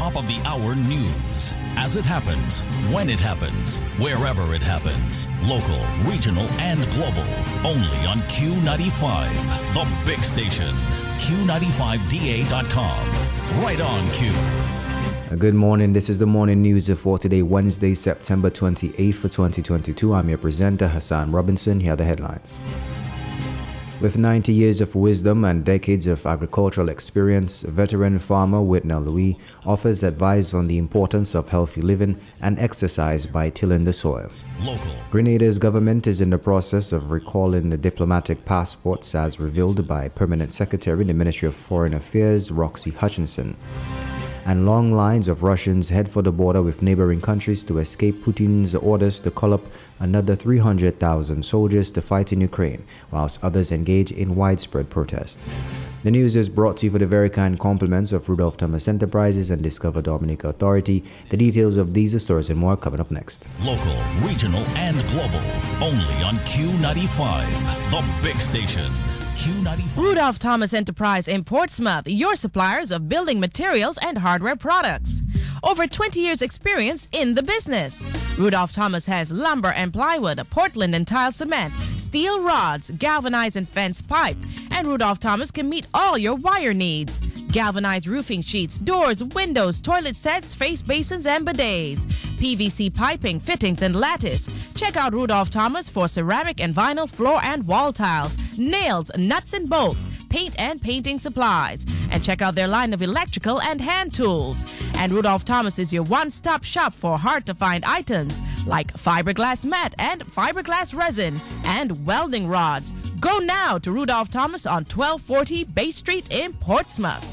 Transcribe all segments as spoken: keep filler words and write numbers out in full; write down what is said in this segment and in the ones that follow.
top of the hour news. As it happens, when it happens, wherever it happens. Local, regional, and global. Only on Q ninety-five, the big station. Q ninety-five D A dot com. Right on Q. Good morning. This is the morning news for today, Wednesday, September twenty-eighth for twenty twenty-two. I'm your presenter, Hassan Robinson. Here are the headlines. With ninety years of wisdom and decades of agricultural experience, veteran farmer Whitney Louis offers advice on the importance of healthy living and exercise by tilling the soil. Local. Grenada's government is in the process of recalling the diplomatic passports as revealed by Permanent Secretary in the Ministry of Foreign Affairs, Roxy Hutchinson. And long lines of Russians head for the border with neighboring countries to escape Putin's orders to call up another three hundred thousand soldiers to fight in Ukraine, whilst others engage in widespread protests. The news is brought to you for the very kind compliments of Rudolph Thomas Enterprises and Discover Dominica Authority. The details of these stories and more coming up next. Local, regional, and global. Only on Q ninety-five, the big station. Q ninety-five. Rudolph Thomas Enterprise in Portsmouth, your suppliers of building materials and hardware products. Over twenty years experience in the business. Rudolph Thomas has lumber and plywood, Portland and tile cement, steel rods, galvanized and fence pipe, and Rudolph Thomas can meet all your wire needs. Galvanized roofing sheets, doors, windows, toilet sets, face basins, and bidets. P V C piping, fittings, and lattice. Check out Rudolph Thomas for ceramic and vinyl floor and wall tiles, nails, nuts and bolts, paint and painting supplies. And check out their line of electrical and hand tools. And Rudolph Thomas is your one-stop shop for hard-to-find items like fiberglass mat and fiberglass resin and welding rods. Go now to Rudolph Thomas on twelve forty Bay Street in Portsmouth.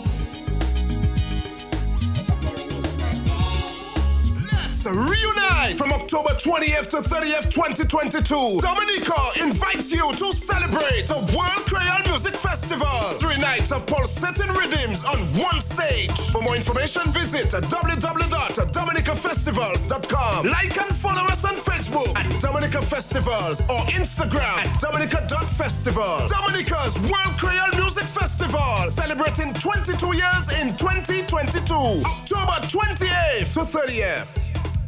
Reunite from October twentieth to thirtieth, twenty twenty-two. Dominica invites you to celebrate the World Creole Music Festival. Three nights of pulsating rhythms on one stage. For more information, visit w w w dot dominica festivals dot com. Like and follow us on Facebook at Dominica Festivals or Instagram at dominica dot festival. Dominica's World Creole Music Festival, celebrating twenty-two years in twenty twenty-two. October twenty-eighth to thirtieth.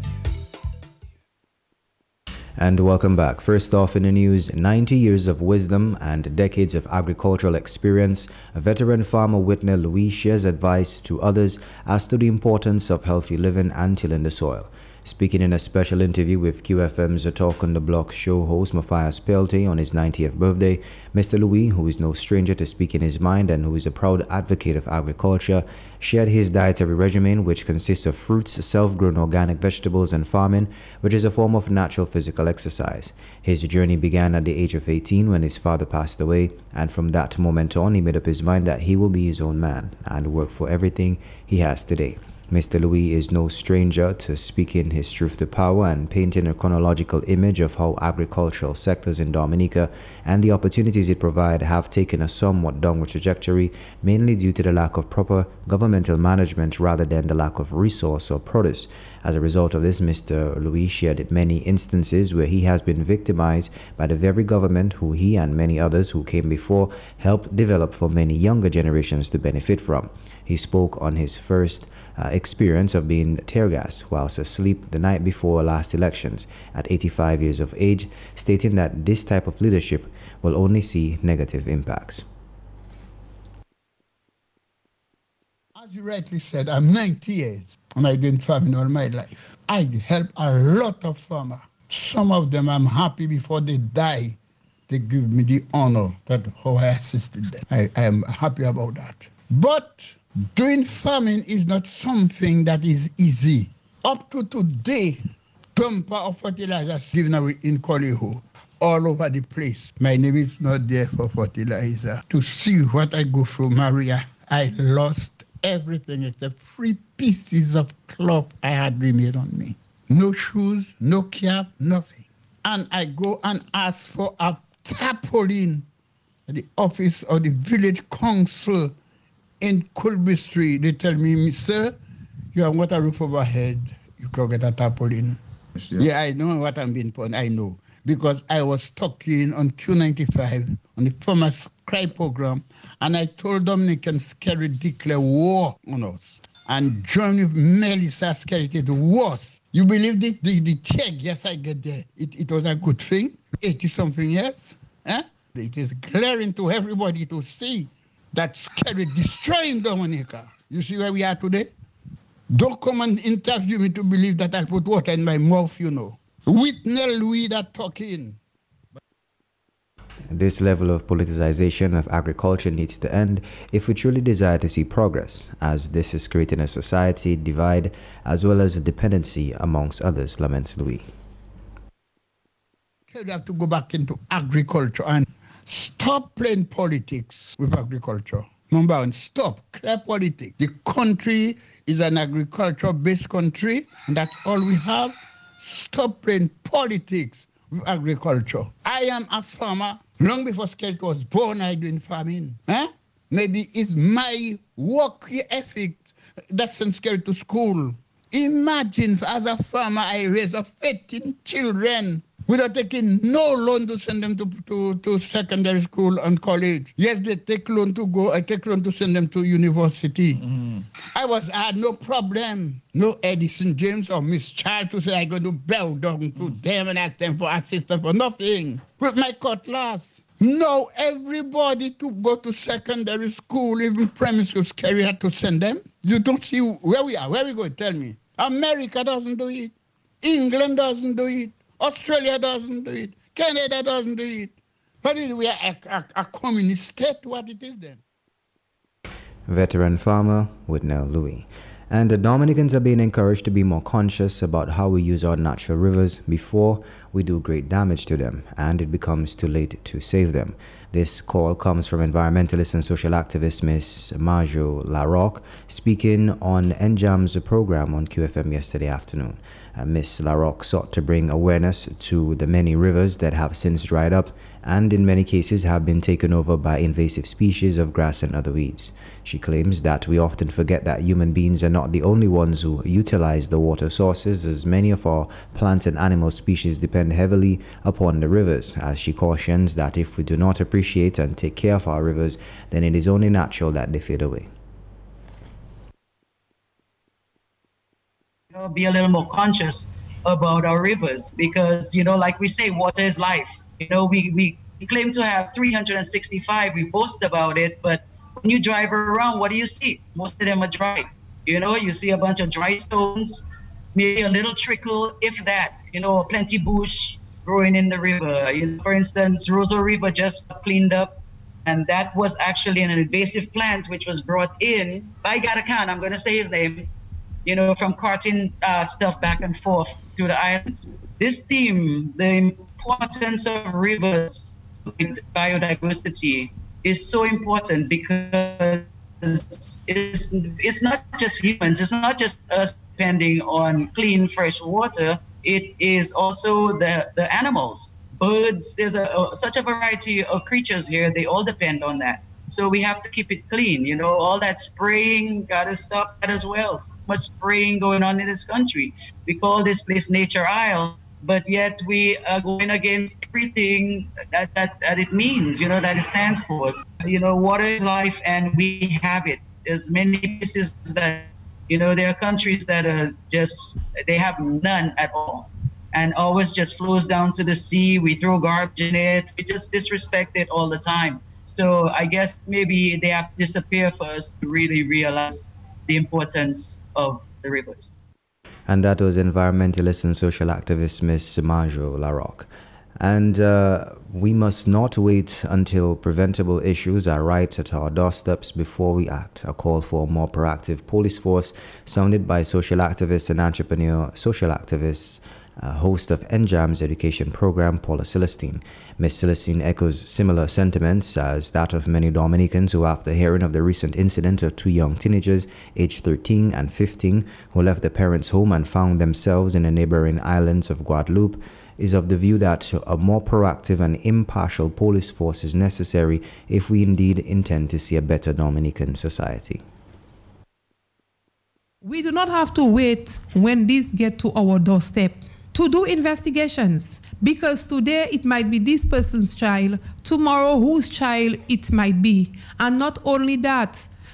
And welcome back. First off in the news, ninety years of wisdom and decades of agricultural experience, veteran farmer Whitney Louis shares advice to others as to the importance of healthy living and tilling the soil. Speaking in a special interview with Q F M's Talk on the Block show host Matthias Pelte on his ninetieth birthday, Mister Louis, who is no stranger to speaking his mind and who is a proud advocate of agriculture, shared his dietary regimen, which consists of fruits, self-grown organic vegetables, and farming, which is a form of natural physical exercise. His journey began at the age of eighteen when his father passed away, and from that moment on, he made up his mind that he will be his own man and work for everything he has today. Mister Louis is no stranger to speaking his truth to power and painting a chronological image of how agricultural sectors in Dominica and the opportunities it provides have taken a somewhat downward trajectory, mainly due to the lack of proper governmental management rather than the lack of resource or produce. As a result of this, Mister Louis shared many instances where he has been victimized by the very government who he and many others who came before helped develop for many younger generations to benefit from. He spoke on his first Uh, experience of being tear gas whilst asleep the night before last elections at eighty-five years of age, stating that this type of leadership will only see negative impacts. As you rightly said, I'm ninety years and I've been farming all my life. I help a lot of farmers. Some of them I'm happy before they die. They give me the honor that how I assisted them. I, I am happy about that. But doing farming is not something that is easy. Up to today, dumper of fertilizers given away in Coliho, all over the place. My name is not there for fertilizer. To see what I go through, Maria, I lost everything except three pieces of cloth I had remained on me. No shoes, no cap, nothing. And I go and ask for a tarpaulin at the office of the village council in Colby Street. They tell me, sir, you have got a roof overhead. You can get a tarpaulin. Yes, yeah, I know what I'm being put. I know. Because I was talking on Q ninety-five on the Farmers Cry program, and I told Dominicans, Kerry declare war on us. and join with Melissa Skerrit, it is worse. You believe the, the, the check, yes, I get there. It, it was a good thing, eighty-something years. Eh? It is glaring to everybody to see that Skerrit destroying Dominica. You see where we are today? Don't come and interview me to believe that I put water in my mouth, you know. Whitney Louis that talking. This level of politicization of agriculture needs to end if we truly desire to see progress, as this is creating a society divide as well as a dependency amongst others, laments Louis. You have to go back into agriculture and stop playing politics with agriculture. Number one, stop. Clear politics. The country is an agriculture-based country, and that's all we have. Stop playing politics with agriculture. I am a farmer. Long before Skerrit was born, I doing farming. Huh? Maybe it's my work ethic that sends Skerrit to school. Imagine, as a farmer, I raise up eighteen children without taking no loan to send them to, to, to secondary school and college. Yes, they take loan to go, I take loan to send them to university. Mm-hmm. I was, I had no problem. No Edison James or Miss Child to say I'm going to bow down to mm. them and ask them for assistance for nothing. With my cutlass. No, everybody to go to secondary school, even primary school, Skerrit had to send them. You don't see where we are. Where we go? Tell me. America doesn't do it. England doesn't do it. Australia doesn't do it. Canada doesn't do it. But we are a, a, a communist state. What it is then? Veteran farmer Whitney Louis. And the Dominicans are being encouraged to be more conscious about how we use our natural rivers before we do great damage to them and it becomes too late to save them. This call comes from environmentalist and social activist Miss Marjo LaRocque speaking on N J A M's program on Q F M yesterday afternoon. Uh, Miss LaRocque sought to bring awareness to the many rivers that have since dried up and in many cases have been taken over by invasive species of grass and other weeds. She claims that we often forget that human beings are not the only ones who utilize the water sources, as many of our plant and animal species depend heavily upon the rivers, as she cautions that if we do not appreciate and take care of our rivers, then it is only natural that they fade away. You know, be a little more conscious about our rivers because, you know, like we say, water is life. You know, we, we claim to have three hundred sixty-five, we boast about it, but when you drive around, what do you see? Most of them are dry. You know, you see a bunch of dry stones, maybe a little trickle, if that, you know, plenty bush growing in the river. You know, for instance, Roseau River just cleaned up, and that was actually an invasive plant which was brought in by Gada Khan, I'm going to say his name, you know, from carting uh, stuff back and forth to the islands. This theme, the importance of rivers with biodiversity, is so important because it's, it's not just humans, it's not just us depending on clean, fresh water, it is also the, the animals, birds, there's a, a, such a variety of creatures here, they all depend on that. So we have to keep it clean, you know, all that spraying, gotta stop that as well. So much spraying going on in this country. We call this place Nature Isle, but yet we are going against everything that, that, that it means, you know, that it stands for. You know, water is life and we have it. There's many places that, you know, there are countries that are just, they have none at all. And always just flows down to the sea. We throw garbage in it. We just disrespect it all the time. So I guess maybe they have to disappear for us to really realize the importance of the rivers. And that was environmentalist and social activist Miss Marjo LaRocque. And uh, we must not wait until preventable issues are right at our doorsteps before we act. A call for a more proactive police force sounded by social activist and entrepreneur social activists, uh, host of N J A M's education program, Paula Celestine. Miss Celestine echoes similar sentiments as that of many Dominicans who, after hearing of the recent incident of two young teenagers, aged thirteen and fifteen, who left their parents' home and found themselves in the neighboring islands of Guadeloupe, is of the view that a more proactive and impartial police force is necessary if we indeed intend to see a better Dominican society. We do not have to wait when these get to our doorstep to do investigations, because today it might be this person's child, tomorrow whose child it might be. And not only that,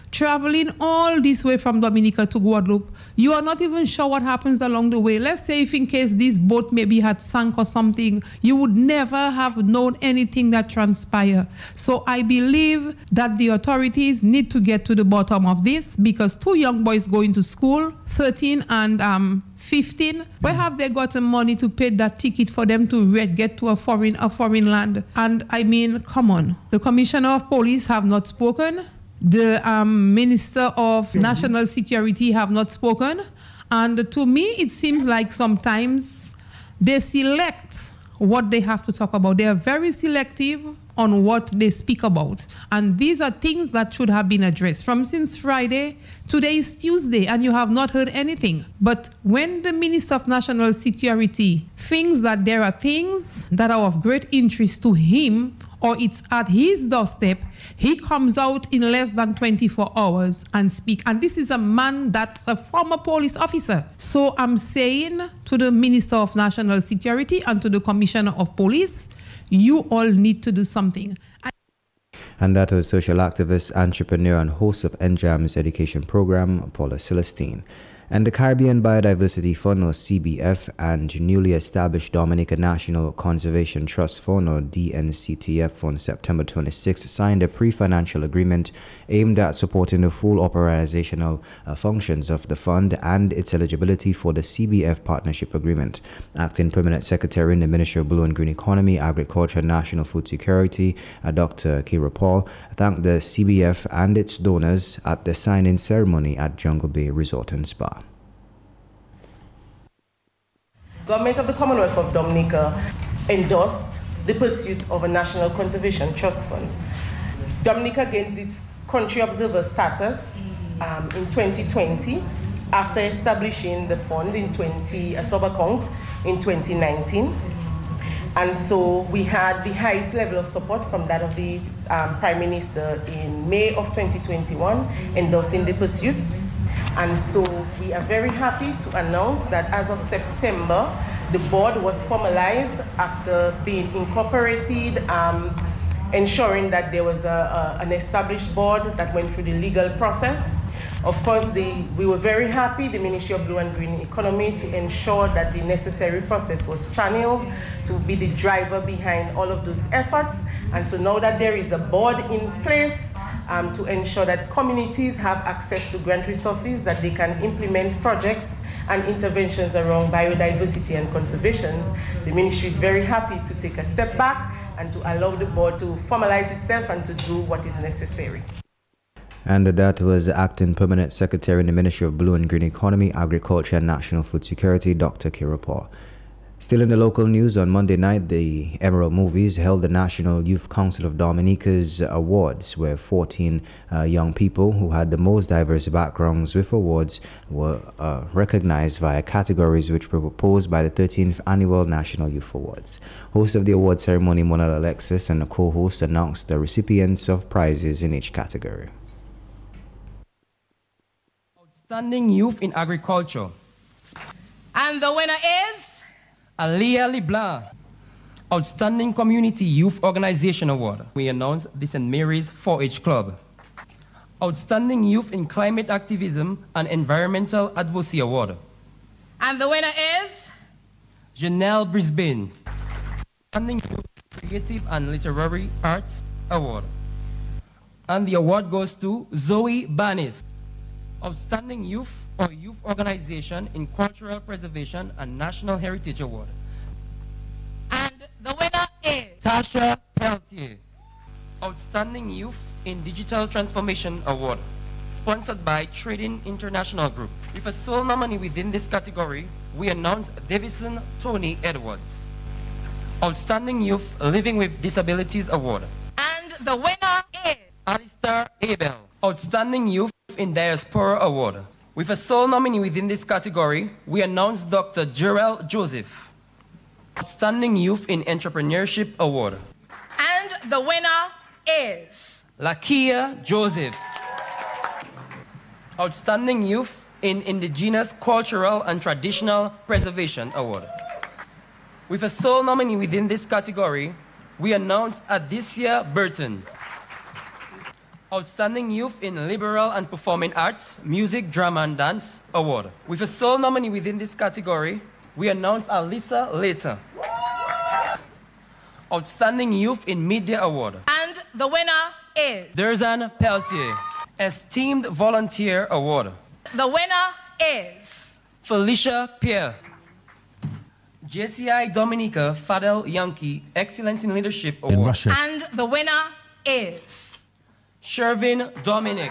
traveling all this way from Dominica to Guadeloupe, you are not even sure what happens along the way. Let's say if in case this boat maybe had sunk or something, you would never have known anything that transpired. So I believe that the authorities need to get to the bottom of this, because two young boys going to school, thirteen and um, fifteen, where have they gotten money to pay that ticket for them to get to a foreign a foreign land? And I mean, come on. The Commissioner of Police have not spoken. The um, Minister of National Security have not spoken. And to me, it seems like sometimes they select what they have to talk about. They are very selective on what they speak about. And these are things that should have been addressed. From since Friday, today is Tuesday, and you have not heard anything. But when the Minister of National Security thinks that there are things that are of great interest to him, or it's at his doorstep, he comes out in less than twenty-four hours and speak. And this is a man that's a former police officer. So I'm saying to the Minister of National Security and to the Commissioner of Police, you all need to do something. And that was social activist, entrepreneur, and host of N J A M's education program, Paula Celestine. And the Caribbean Biodiversity Fund, or C B F, and newly established Dominica National Conservation Trust Fund, or D N C T F, on September twenty-sixth signed a pre-financial agreement aimed at supporting the full operational uh, functions of the fund and its eligibility for the C B F Partnership Agreement. Acting Permanent Secretary in the Ministry of Blue and Green Economy, Agriculture and National Food Security, uh, Doctor Kira Paul, thanked the C B F and its donors at the signing ceremony at Jungle Bay Resort and Spa. Government of the Commonwealth of Dominica endorsed the pursuit of a National Conservation Trust Fund. Dominica gained its country observer status um, in twenty twenty after establishing the fund in twenty, a sub-account in twenty nineteen. And so we had the highest level of support from that of the um, Prime Minister in May of twenty twenty-one, endorsing the pursuit. And so we are very happy to announce that as of September, the board was formalized after being incorporated, um, ensuring that there was a, a, an established board that went through the legal process. Of course, the, we were very happy, the Ministry of Blue and Green Economy, to ensure that the necessary process was channeled to be the driver behind all of those efforts. And so now that there is a board in place, Um, to ensure that communities have access to grant resources, that they can implement projects and interventions around biodiversity and conservation, the ministry is very happy to take a step back and to allow the board to formalize itself and to do what is necessary. And that was Acting Permanent Secretary in the Ministry of Blue and Green Economy, Agriculture and National Food Security, Doctor Kira Paul. Still in the local news, on Monday night, the Emerald Movies held the National Youth Council of Dominica's Awards, where fourteen uh, young people who had the most diverse backgrounds with awards were uh, recognized via categories which were proposed by the thirteenth Annual National Youth Awards. Host of the award ceremony, Monal Alexis, and the co-host announced the recipients of prizes in each category. Outstanding Youth in Agriculture. And the winner is Alia LeBlanc, Outstanding Community Youth Organization Award. We announced this in Mary's four H Club. Outstanding Youth in Climate Activism and Environmental Advocacy Award. And the winner is Janelle Brisbane, Outstanding Youth Creative and Literary Arts Award. And the award goes to Zoe Banis, Outstanding Youth or Youth Organization in Cultural Preservation and National Heritage Award. And the winner is Tasha Peltier, Outstanding Youth in Digital Transformation Award, sponsored by Trading International Group. With a sole nominee within this category, we announce Davison Tony Edwards, Outstanding Youth Living with Disabilities Award. And the winner is Alistair Abel, Outstanding Youth in Diaspora Award. With a sole nominee within this category, we announce Doctor Jarrell Joseph, Outstanding Youth in Entrepreneurship Award. And the winner is Lakia Joseph, Outstanding Youth in Indigenous Cultural and Traditional Preservation Award. With a sole nominee within this category, we announce Adicia Burton, Outstanding Youth in Liberal and Performing Arts, Music, Drama and Dance Award. With a sole nominee within this category, we announce Alisa later. Outstanding Youth in Media Award. And the winner is... Derzan Peltier, Esteemed Volunteer Award. The winner is... Felicia Pierre. J C I Dominica Fadel Yankee, Excellence in Leadership Award. In Russia. And the winner is... Shervin Dominic.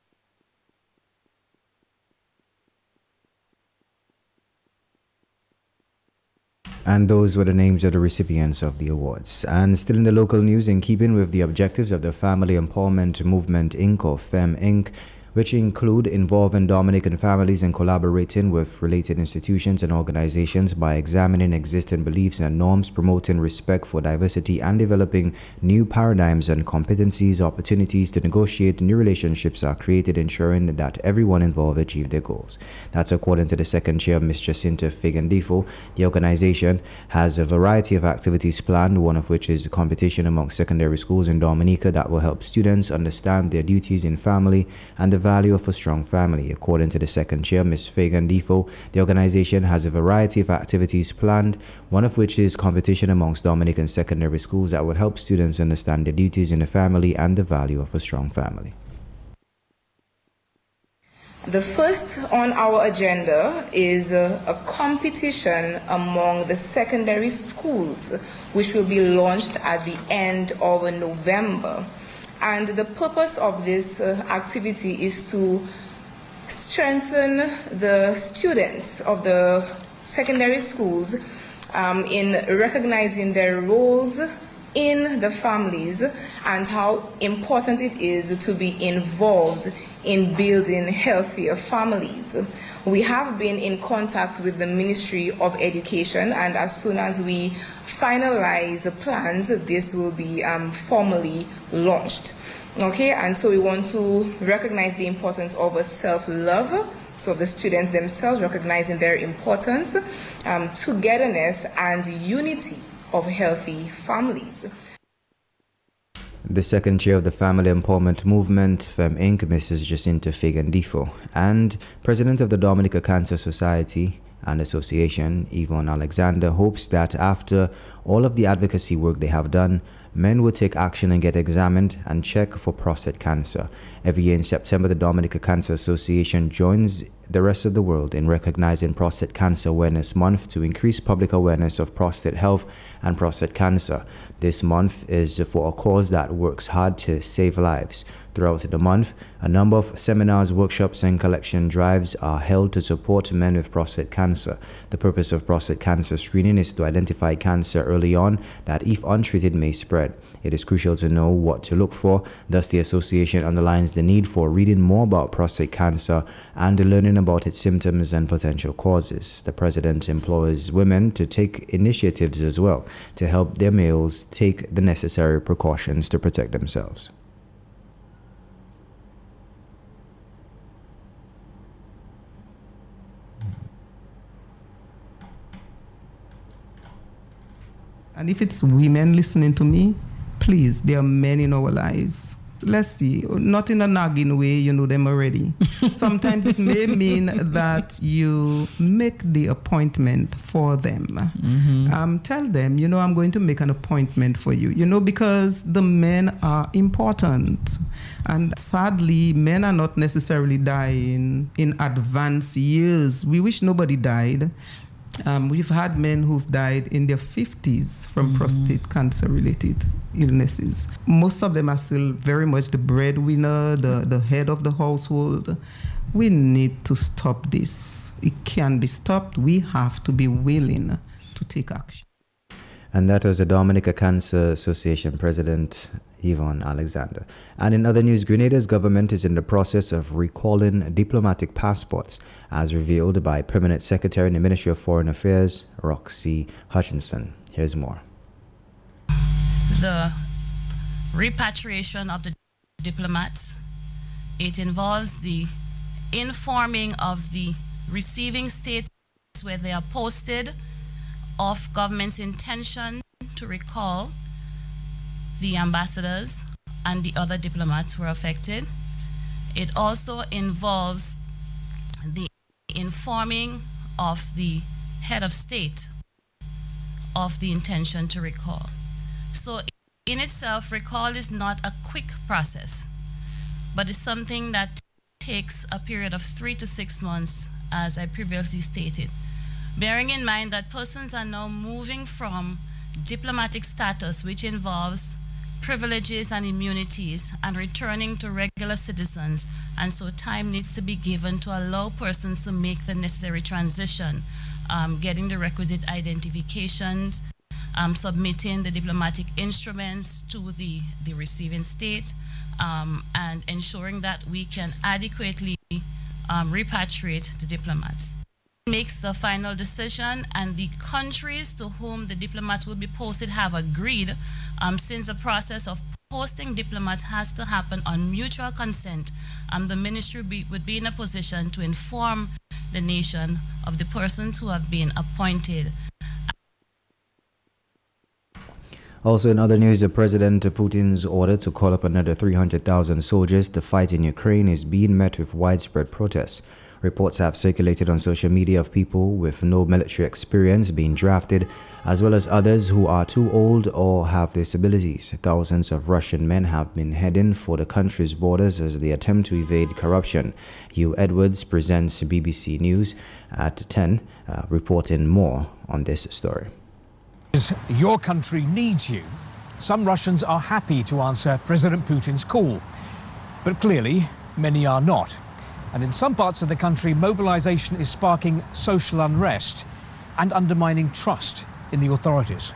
And those were the names of the recipients of the awards. And still in the local news, in keeping with the objectives of the Family Empowerment Movement Incorporated, or FEM Incorporated, which include involving Dominican families and collaborating with related institutions and organizations by examining existing beliefs and norms, promoting respect for diversity, and developing new paradigms and competencies. Opportunities to negotiate new relationships are created, ensuring that everyone involved achieve their goals. That's according to the second chair, Miz Jacinta Figandifo. The organization has a variety of activities planned, one of which is a competition among secondary schools in Dominica that will help students understand their duties in family and the value of a strong family. According to the second chair, Miz Figandifo, the organization has a variety of activities planned, one of which is competition amongst Dominican secondary schools that will help students understand their duties in the family and the value of a strong family. The first on our agenda is a, a competition among the secondary schools, which will be launched at the end of November. And the purpose of this uh, activity is to strengthen the students of the secondary schools um, in recognizing their roles in the families and how important it is to be involved in building healthier families. We have been in contact with the Ministry of Education, and as soon as we finalize the plans, this will be um, formally launched. Okay, and so we want to recognize the importance of a self-love, so the students themselves recognizing their importance, um, togetherness, and unity of healthy families. The second chair of the Family Empowerment Movement, FEM Incorporated, Missus Jacinta Figandifo, and president of the Dominica Cancer Society and Association, Yvonne Alexander, hopes that after all of the advocacy work they have done, men will take action and get examined and check for prostate cancer. Every year in September, the Dominica Cancer Association joins the rest of the world in recognizing Prostate Cancer Awareness Month to increase public awareness of prostate health and prostate cancer. This month is for a cause that works hard to save lives. Throughout the month, a number of seminars, workshops, and collection drives are held to support men with prostate cancer. The purpose of prostate cancer screening is to identify cancer early on that, if untreated, may spread. It is crucial to know what to look for. Thus, the association underlines the need for reading more about prostate cancer and learning about its symptoms and potential causes. The president implores women to take initiatives as well to help their males take the necessary precautions to protect themselves. And if it's women listening to me, please, there are men in our lives. Let's see, not in a nagging way, you know them already. Sometimes it may mean that you make the appointment for them. Mm-hmm. Um, tell them, you know, I'm going to make an appointment for you, you know, because the men are important. And sadly, men are not necessarily dying in advanced years. We wish nobody died. Um, we've had men who've died in their fifties from mm-hmm. prostate cancer-related illnesses. Most of them are still very much the breadwinner, the, the head of the household. We need to stop this. It can be stopped. We have to be willing to take action. And that was the Dominica Cancer Association President, Yvonne Alexander. And in other news, Grenada's government is in the process of recalling diplomatic passports, as revealed by Permanent Secretary in the Ministry of Foreign Affairs, Roxy Hutchinson. Here's more. The repatriation of the diplomats, it involves the informing of the receiving states where they are posted of government's intention to recall the ambassadors and the other diplomats who are affected. It also involves the informing of the head of state of the intention to recall. So in itself, recall is not a quick process, but it's something that takes a period of three to six months, as I previously stated. Bearing in mind that persons are now moving from diplomatic status, which involves privileges and immunities, and returning to regular citizens, and so time needs to be given to allow persons to make the necessary transition, um, getting the requisite identifications, um, submitting the diplomatic instruments to the, the receiving state, um, and ensuring that we can adequately um, repatriate the diplomats. Makes the final decision, and the countries to whom the diplomats will be posted have agreed, um, since the process of posting diplomats has to happen on mutual consent, um, the ministry be, would be in a position to inform the nation of the persons who have been appointed. Also in other news, President Putin's order to call up another three hundred thousand soldiers to fight in Ukraine is being met with widespread protests. Reports have circulated on social media of people with no military experience being drafted, as well as others who are too old or have disabilities. Thousands of Russian men have been heading for the country's borders as they attempt to evade corruption. Hugh Edwards presents B B C News at ten, uh, reporting more on this story. Your country needs you. Some Russians are happy to answer President Putin's call, but clearly many are not. And in some parts of the country, mobilization is sparking social unrest and undermining trust in the authorities.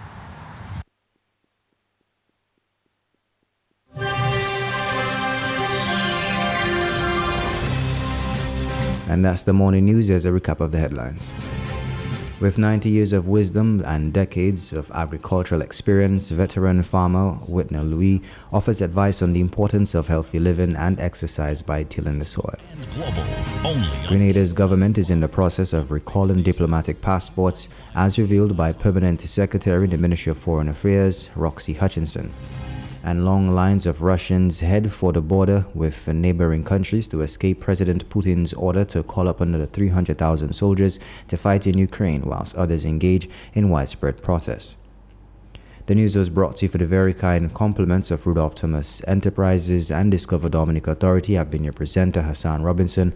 And that's the morning news. As a recap of the headlines. With ninety years of wisdom and decades of agricultural experience, veteran farmer Whitney Louis offers advice on the importance of healthy living and exercise by tilling the soil. Grenada's government is in the process of recalling diplomatic passports, as revealed by Permanent Secretary in the Ministry of Foreign Affairs, Roxy Hutchinson. And long lines of Russians head for the border with neighboring countries to escape President Putin's order to call up another three hundred thousand soldiers to fight in Ukraine, whilst others engage in widespread protests. The news was brought to you for the very kind compliments of Rudolph Thomas Enterprises and Discover Dominica Authority. I've been your presenter, Hassan Robinson.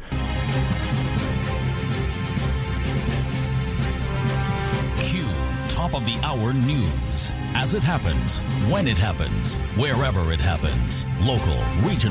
Top of the hour news. As it happens, when it happens, wherever it happens. Local, regional.